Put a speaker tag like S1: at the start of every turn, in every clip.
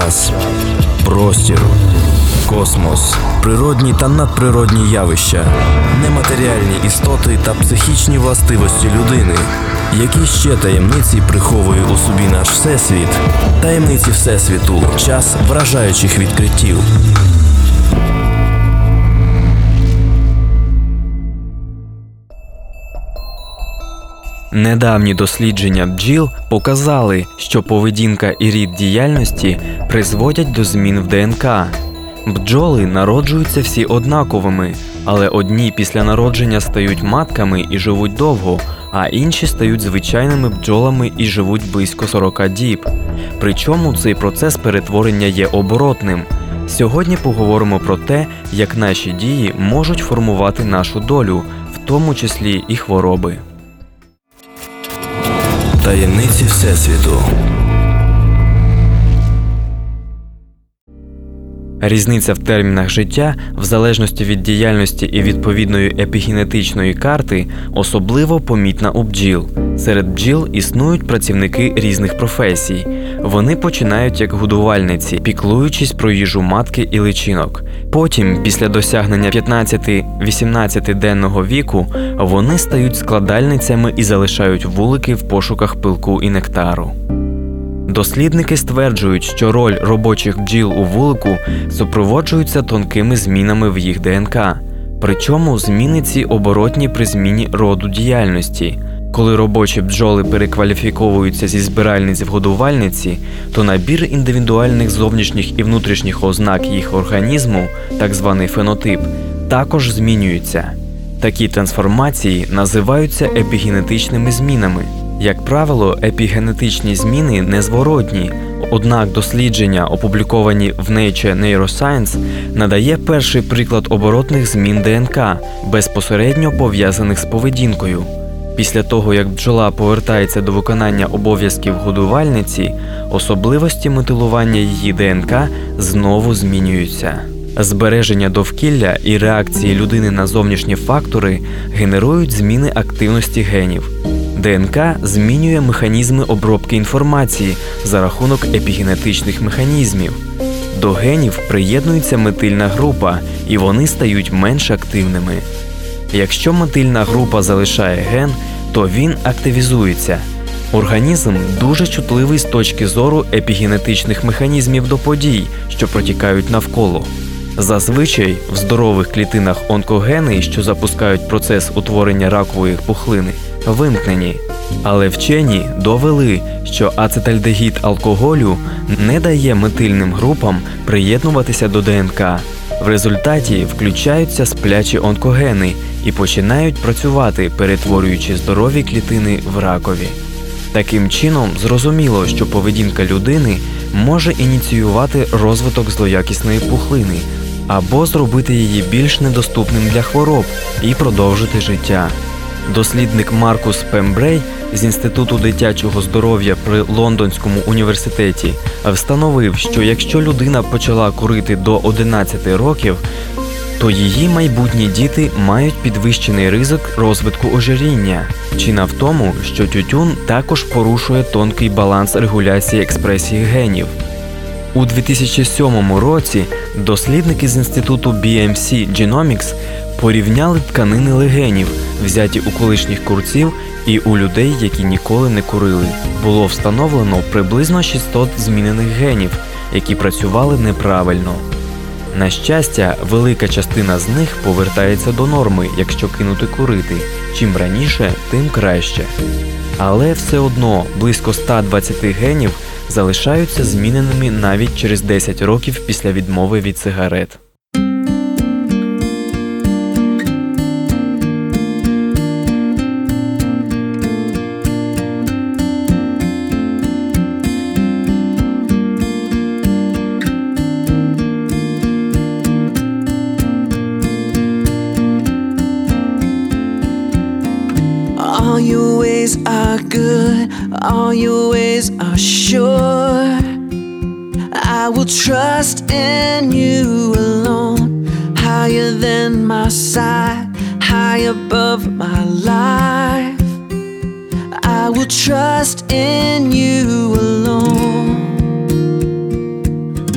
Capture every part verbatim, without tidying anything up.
S1: час, простір, космос, природні та надприродні явища, нематеріальні істоти та психічні властивості людини. Які ще таємниці приховує у собі наш Всесвіт? Таємниці Всесвіту. Час вражаючих відкриттів.
S2: Недавні дослідження бджіл показали, що поведінка і рід діяльності призводять до змін в ДНК. Бджоли народжуються всі однаковими, але одні після народження стають матками і живуть довго, а інші стають звичайними бджолами і живуть близько сорока діб. Причому цей процес перетворення є оборотним. Сьогодні поговоримо про те, як наші дії можуть формувати нашу долю, в тому числі і хвороби.
S1: Таємниці Всесвіту.
S2: Різниця в термінах життя, в залежності від діяльності і відповідної епігенетичної карти, особливо помітна у бджіл. Серед бджіл існують працівники різних професій. Вони починають як годувальниці, піклуючись про їжу матки і личинок. Потім, після досягнення п'ятнадцяти-вісімнадцятиденного віку, вони стають складальницями і залишають вулики в пошуках пилку і нектару. Дослідники стверджують, що роль робочих бджіл у вулику супроводжується тонкими змінами в їх ДНК. Причому зміни ці оборотні при зміні роду діяльності. Коли робочі бджоли перекваліфіковуються зі збиральниць в годувальниці, то набір індивідуальних зовнішніх і внутрішніх ознак їх організму, так званий фенотип, також змінюється. Такі трансформації називаються епігенетичними змінами. Як правило, епігенетичні зміни незворотні, однак дослідження, опубліковані в Nature Neuroscience, надає перший приклад оборотних змін ДНК, безпосередньо пов'язаних з поведінкою. Після того, як бджола повертається до виконання обов'язків годувальниці, особливості метилування її ДНК знову змінюються. Збереження довкілля і реакції людини на зовнішні фактори генерують зміни активності генів. ДНК змінює механізми обробки інформації за рахунок епігенетичних механізмів. До генів приєднується метильна група, і вони стають менш активними. Якщо метильна група залишає ген, то він активізується. Організм дуже чутливий з точки зору епігенетичних механізмів до подій, що протікають навколо. Зазвичай в здорових клітинах онкогени, що запускають процес утворення ракової пухлини, вимкнені. Але вчені довели, що ацетальдегід алкоголю не дає метильним групам приєднуватися до ДНК. В результаті включаються сплячі онкогени і починають працювати, перетворюючи здорові клітини в ракові. Таким чином, зрозуміло, що поведінка людини може ініціювати розвиток злоякісної пухлини або зробити її більш недоступним для хвороб і продовжити життя. Дослідник Маркус Пембрей з Інституту дитячого здоров'я при Лондонському університеті встановив, що якщо людина почала курити до одинадцяти років, то її майбутні діти мають підвищений ризик розвитку ожиріння. Причина в тому, що тютюн також порушує тонкий баланс регуляції експресії генів. У дві тисячі сьомому році дослідники з Інституту бі ем сі Genomics порівняли тканини легенів, взяті у колишніх курців і у людей, які ніколи не курили. Було встановлено приблизно шістсот змінених генів, які працювали неправильно. На щастя, велика частина з них повертається до норми, якщо кинути курити. Чим раніше, тим краще. Але все одно близько ста двадцяти генів залишаються зміненими навіть через десять років після відмови від сигарет.
S3: All your ways are good, all your ways are sure. I will trust in you alone, higher than my sight, high above my life. I will trust in you alone.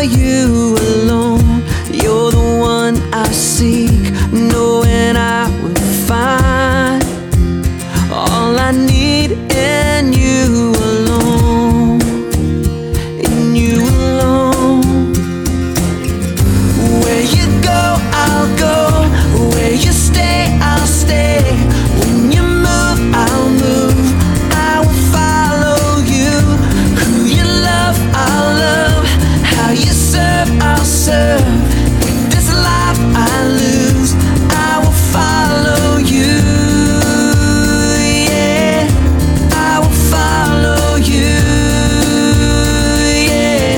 S3: you alone. You're the one I seek, knowing I will find all I need in you alone, in you alone. Where you go, I'll go. Where you stay, I'll stay. When you move, I'll move. I will follow you. Who you love, I'll love. How you serve, I'll serve. With this life I lose, I will follow you. Yeah, I will follow you. Yeah.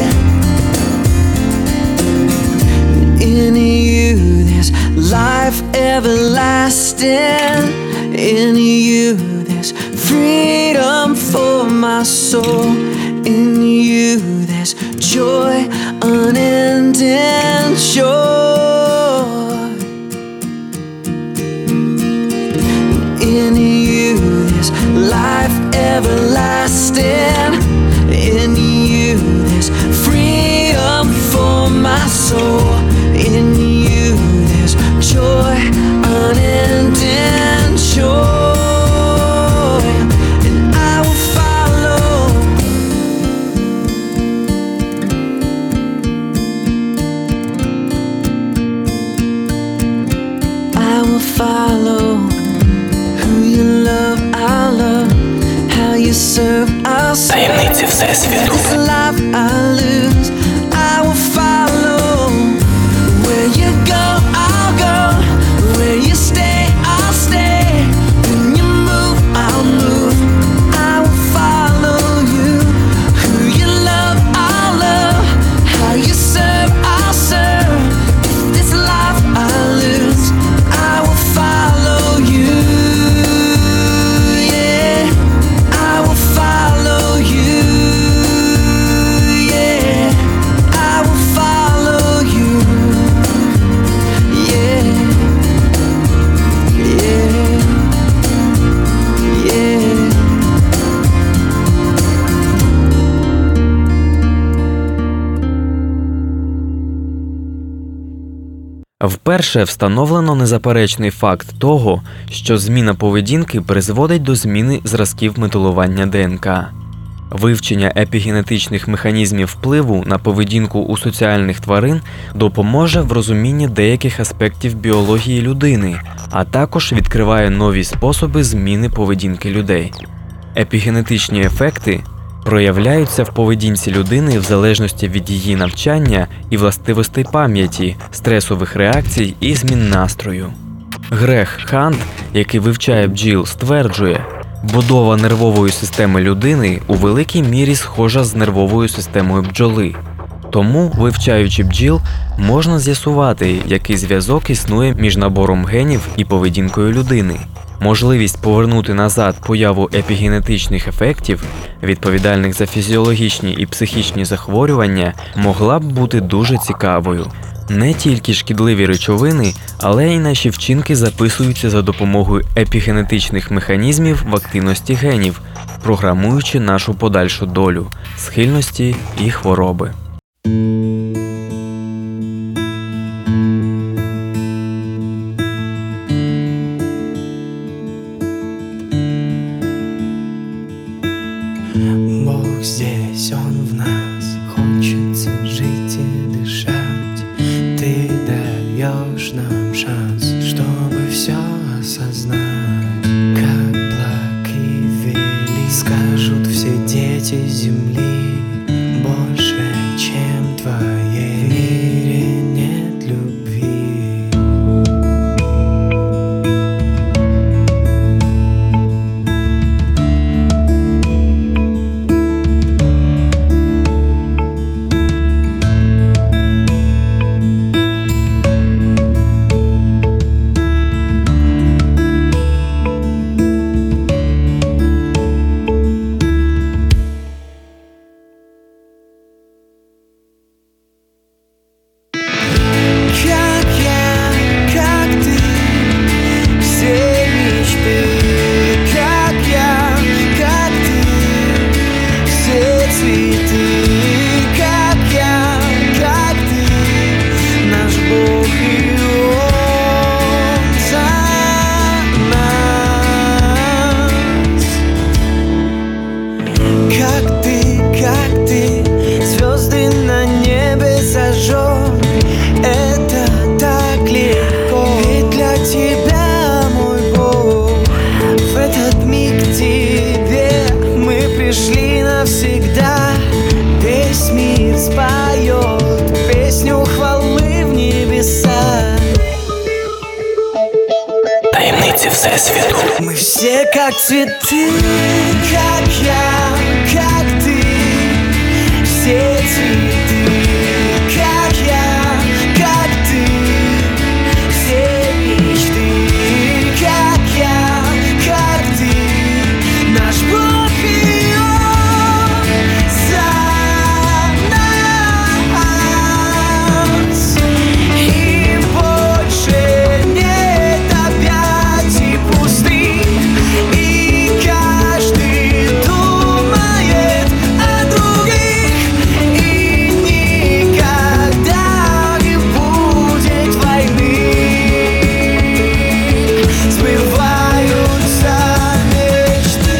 S3: In you there's life everlasting. In you there's freedom for my soul. In you there's joy unending, joy. In you there's life everlasting. In you there's freedom for my soul. In you there's joy unending, joy. And I will follow. I will follow. Who you love, I'll love. How you serve, I'll serve.
S2: Таємниці Всесвіту.
S3: This life I lose, I will follow. Where you go, I'll go. Where you stay, I'll stay. When you move, I'll move. I will follow you. Who you love, I'll love. How you serve, I'll serve. If this life I lose, I will follow you. Yeah, I will follow you. Yeah, I will follow you. Yeah, yeah, yeah.
S2: Вперше встановлено незаперечний факт того, що зміна поведінки призводить до зміни зразків метилування ДНК. Вивчення епігенетичних механізмів впливу на поведінку у соціальних тварин допоможе в розумінні деяких аспектів біології людини, а також відкриває нові способи зміни поведінки людей. Епігенетичні ефекти проявляються в поведінці людини в залежності від її навчання і властивостей пам'яті, стресових реакцій і змін настрою. Грег Хант, який вивчає бджіл, стверджує, будова нервової системи людини у великій мірі схожа з нервовою системою бджоли. Тому, вивчаючи бджіл, можна з'ясувати, який зв'язок існує між набором генів і поведінкою людини. Можливість повернути назад появу епігенетичних ефектів, відповідальних за фізіологічні і психічні захворювання, могла б бути дуже цікавою. Не тільки шкідливі речовини, але й наші вчинки записуються за допомогою епігенетичних механізмів в активності генів, програмуючи нашу подальшу долю, схильності і хвороби.
S4: Бог здесь, Он в нас, хочется жить и дышать. Ты даешь нам шанс, чтобы все осознать. Как благ и велик, скажут все дети земли, больше,
S2: Всесвіту.
S3: Мы все как цветы, как я, как ты. Все цветы, как я, как ты. Все мечты, как я, как ты. Наш Бог и Он за нас. И больше нет опять и пустых. И каждый думает о других. И никогда не будет войны. Сбываются мечты.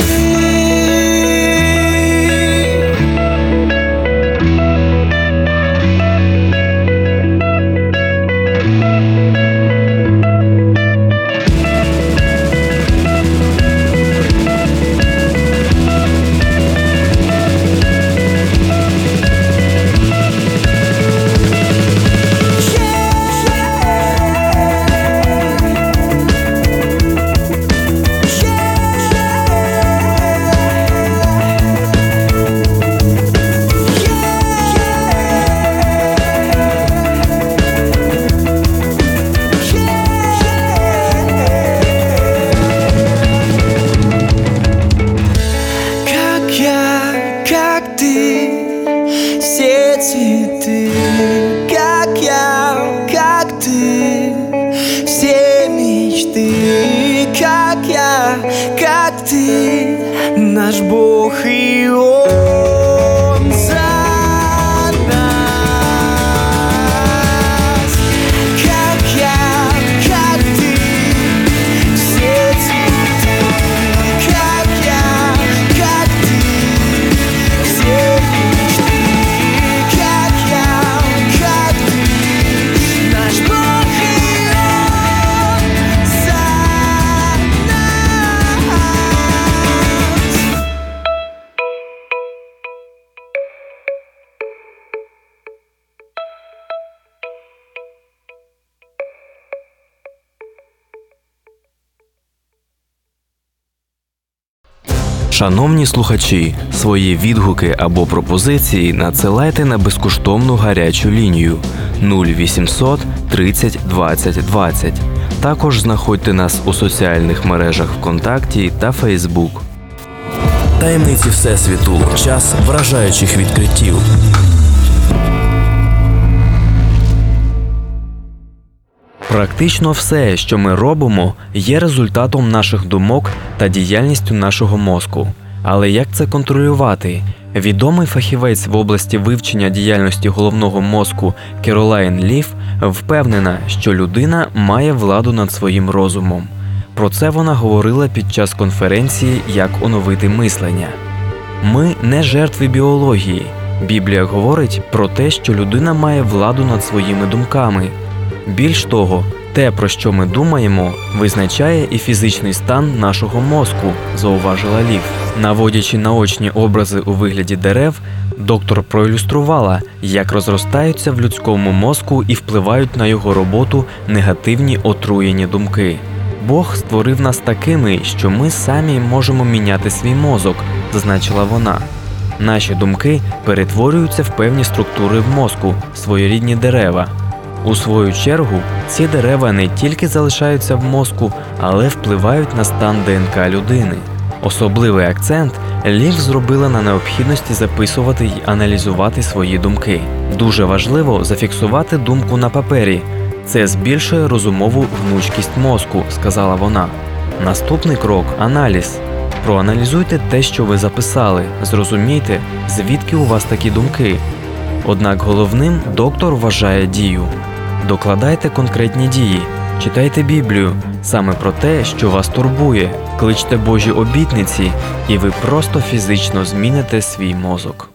S3: Как я, как ты, все цветы, как я, как ты, все мечты, как я, как ты, наш Бог и Он за нас. Как я, как ты, все цветы, как я, как ты, все мечты, как я, как ты, наш Бог и Он за нас.
S2: Шановні слухачі, свої відгуки або пропозиції надсилайте на безкоштовну гарячу лінію нуль вісімсот тридцять двадцять двадцять. Також знаходьте нас у соціальних мережах ВКонтакті та Фейсбук.
S1: Таємниці Всесвіту. Час вражаючих відкриттів.
S2: Практично все, що ми робимо, є результатом наших думок та діяльністю нашого мозку. Але як це контролювати? Відомий фахівець в області вивчення діяльності головного мозку Керолайн Лів впевнена, що людина має владу над своїм розумом. Про це вона говорила під час конференції «Як оновити мислення». Ми не жертви біології. Біблія говорить про те, що людина має владу над своїми думками. Більш того, те, про що ми думаємо, визначає і фізичний стан нашого мозку, зауважила Лів. Наводячи наочні образи у вигляді дерев, доктор проілюструвала, як розростаються в людському мозку і впливають на його роботу негативні отруєні думки. Бог створив нас такими, що ми самі можемо міняти свій мозок, зазначила вона. Наші думки перетворюються в певні структури в мозку, своєрідні дерева. У свою чергу, ці дерева не тільки залишаються в мозку, але впливають на стан ДНК людини. Особливий акцент Лів зробила на необхідності записувати й аналізувати свої думки. Дуже важливо зафіксувати думку на папері. Це збільшує розумову гнучкість мозку, сказала вона. Наступний крок – аналіз. Проаналізуйте те, що ви записали, зрозумійте, звідки у вас такі думки. Однак головним доктор вважає дію. Докладайте конкретні дії, читайте Біблію, саме про те, що вас турбує, кличте Божі обітниці, і ви просто фізично зміните свій мозок.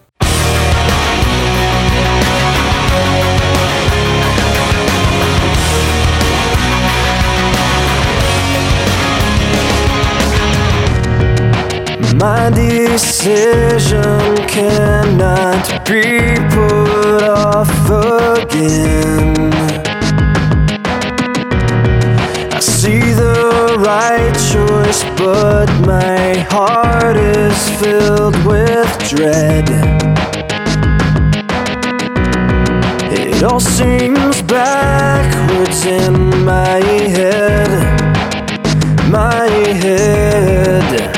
S3: My decision cannot be put off again. I see the right choice
S4: this, but my heart is filled with dread. It all seems backwards in my head, my head.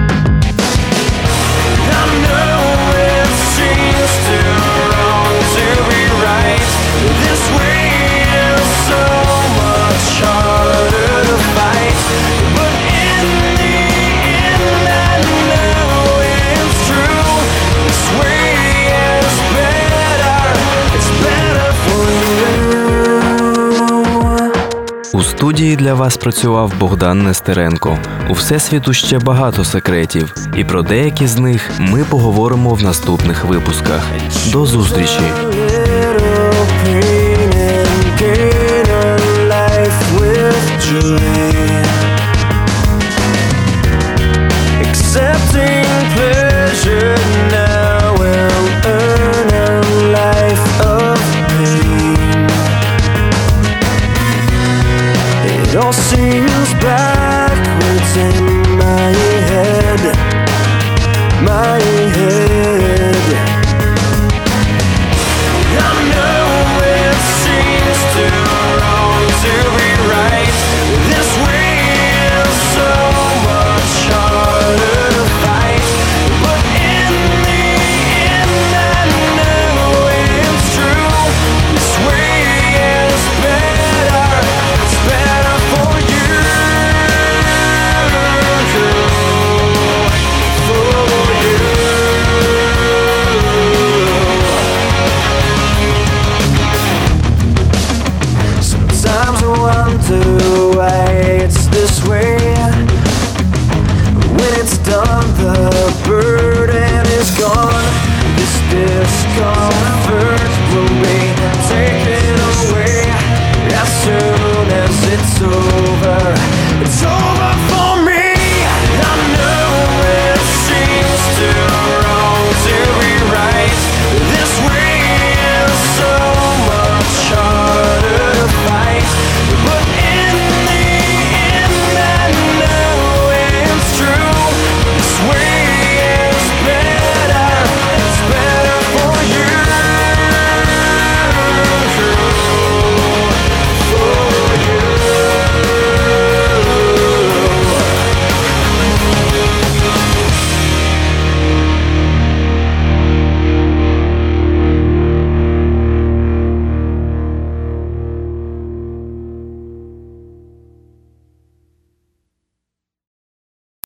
S4: I know it seems too wrong to be right. This way is so much harder to fight. But in the end I know it's true. This way is better. It's better for you.
S2: У студії для вас працював Богдан Нестеренко. У Всесвіту ще багато секретів, і про деякі з них ми поговоримо в наступних випусках. До зустрічі!
S4: Accepting pleasure now will earn a life of pain. It all seems backwards in my head, my head. I know it seems too wrong to be right. This way is so much harder to fight. But in the end I know it's true. This way is better. It's better for you. For you. Sometimes I wonder why it's this way. When it's done, the burden is gone. This discomfort